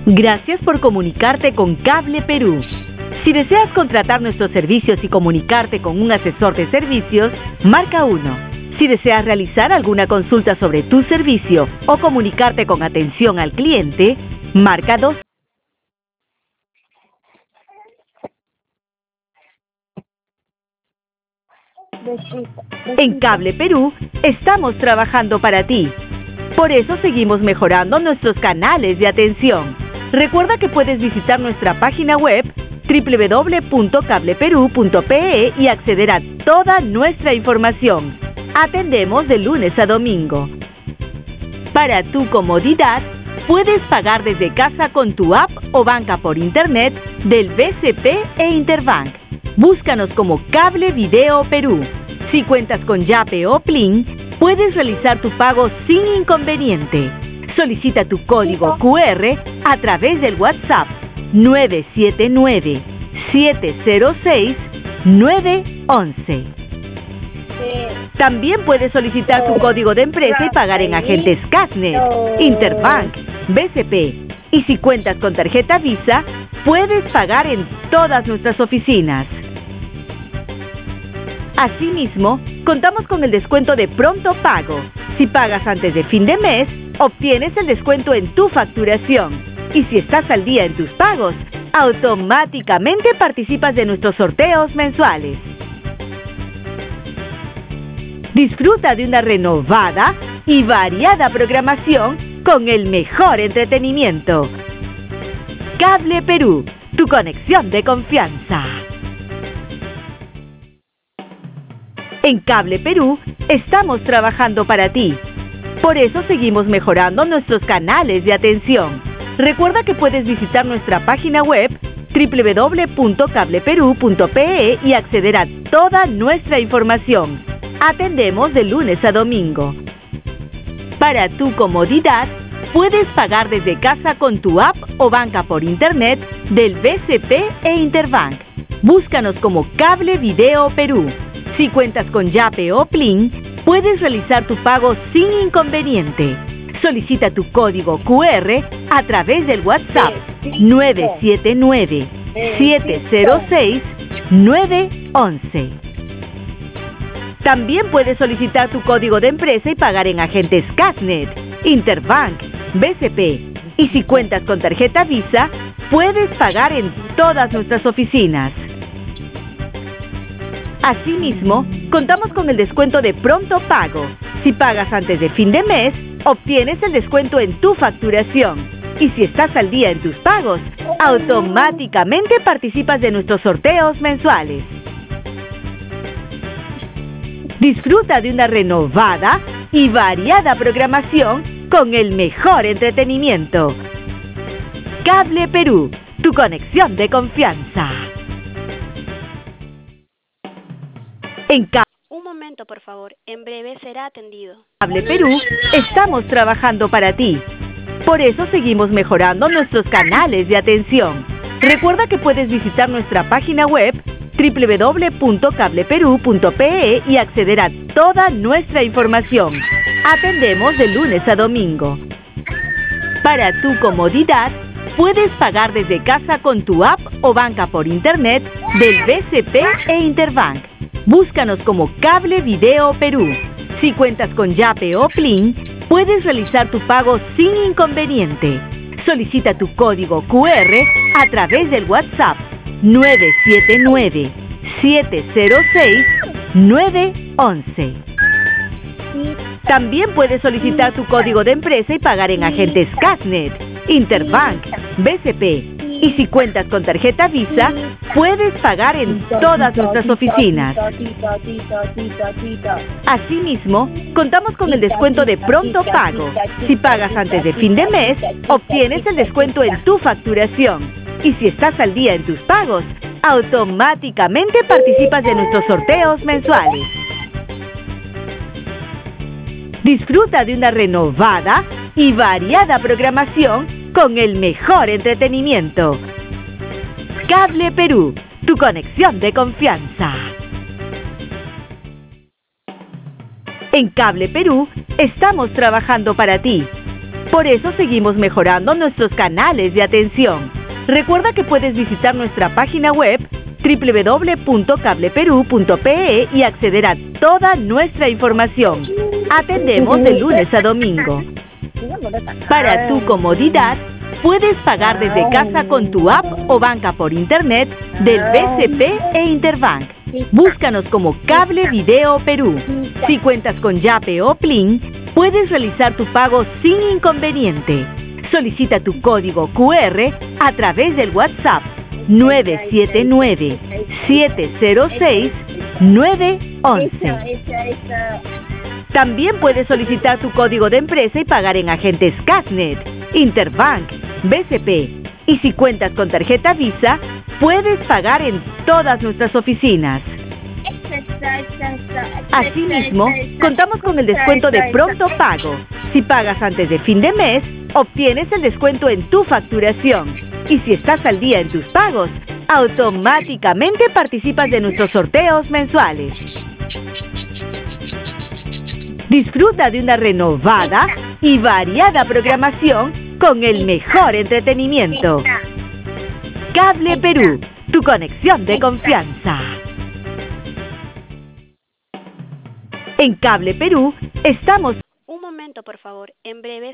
Gracias por comunicarte con Cable Perú. Si deseas contratar nuestros servicios y comunicarte con un asesor de servicios, marca 1. Si deseas realizar alguna consulta sobre tu servicio o comunicarte con atención al cliente, marca 2. En Cable Perú, estamos trabajando para ti. Por eso seguimos mejorando nuestros canales de atención. Recuerda que puedes visitar nuestra página web www.cableperú.pe y acceder a toda nuestra información. Atendemos de lunes a domingo. Para tu comodidad, puedes pagar desde casa con tu app o banca por internet del BCP e Interbank. Búscanos como Cable Video Perú. Si cuentas con Yape o Plin, puedes realizar tu pago sin inconveniente. Solicita tu código QR a través del WhatsApp 979-706-911. También puedes solicitar tu código de empresa y pagar en agentes Casnet, Interbank, BCP. Y si cuentas con tarjeta Visa, puedes pagar en todas nuestras oficinas. Asimismo, contamos con el descuento de pronto pago. Si pagas antes de fin de mes, obtienes el descuento en tu facturación. Y si estás al día en tus pagos, automáticamente participas de nuestros sorteos mensuales. Disfruta de una renovada y variada programación con el mejor entretenimiento. Cable Perú, tu conexión de confianza. En Cable Perú, estamos trabajando para ti. Por eso seguimos mejorando nuestros canales de atención. Recuerda que puedes visitar nuestra página web www.cableperú.pe y acceder a toda nuestra información. Atendemos de lunes a domingo. Para tu comodidad, puedes pagar desde casa con tu app o banca por internet del BCP e Interbank. Búscanos como Cable Video Perú. Si cuentas con Yape o Plin, puedes realizar tu pago sin inconveniente. Solicita tu código QR a través del WhatsApp 979-706-911. También puedes solicitar tu código de empresa y pagar en agentes Casnet, Interbank, BCP. Y si cuentas con tarjeta Visa, puedes pagar en todas nuestras oficinas. Asimismo, contamos con el descuento de pronto pago. Si pagas antes de fin de mes, obtienes el descuento en tu facturación. Y si estás al día en tus pagos, automáticamente participas de nuestros sorteos mensuales. Disfruta de una renovada y variada programación con el mejor entretenimiento. Cable Perú, tu conexión de confianza. Un momento, por favor. En breve será atendido. Cable Perú, estamos trabajando para ti. Por eso seguimos mejorando nuestros canales de atención. Recuerda que puedes visitar nuestra página web www.cableperú.pe y acceder a toda nuestra información. Atendemos de lunes a domingo. Para tu comodidad, puedes pagar desde casa con tu app o banca por internet del BCP e Interbank. Búscanos como Cable Video Perú. Si cuentas con Yape o Plin, puedes realizar tu pago sin inconveniente. Solicita tu código QR a través del WhatsApp 979-706-911. También puedes solicitar tu código de empresa y pagar en agentes Casnet, Interbank, BCP. Y si cuentas con tarjeta Visa, puedes pagar en todas nuestras oficinas. Asimismo, contamos con el descuento de pronto pago. Si pagas antes de fin de mes, obtienes el descuento en tu facturación. Y si estás al día en tus pagos, automáticamente participas de nuestros sorteos mensuales. Disfruta de una renovada y variada programación con el mejor entretenimiento. Cable Perú, tu conexión de confianza. En Cable Perú, estamos trabajando para ti. Por eso seguimos mejorando nuestros canales de atención. Recuerda que puedes visitar nuestra página web www.cableperú.pe y acceder a toda nuestra información. Atendemos de lunes a domingo. Para tu comodidad, puedes pagar desde casa con tu app o banca por internet del BCP e Interbank. Búscanos como Cable Video Perú. Si cuentas con Yape o Plin, puedes realizar tu pago sin inconveniente. Solicita tu código QR a través del WhatsApp 979-706-911. También puedes solicitar tu código de empresa y pagar en agentes Casnet, Interbank, BCP. Y si cuentas con tarjeta Visa, puedes pagar en todas nuestras oficinas. Asimismo, contamos con el descuento de pronto pago. Si pagas antes de fin de mes, obtienes el descuento en tu facturación. Y si estás al día en tus pagos, automáticamente participas de nuestros sorteos mensuales. Disfruta de una renovada y variada programación con el mejor entretenimiento. Cable Perú, tu conexión de confianza. En Cable Perú estamos... Un momento, por favor. En breve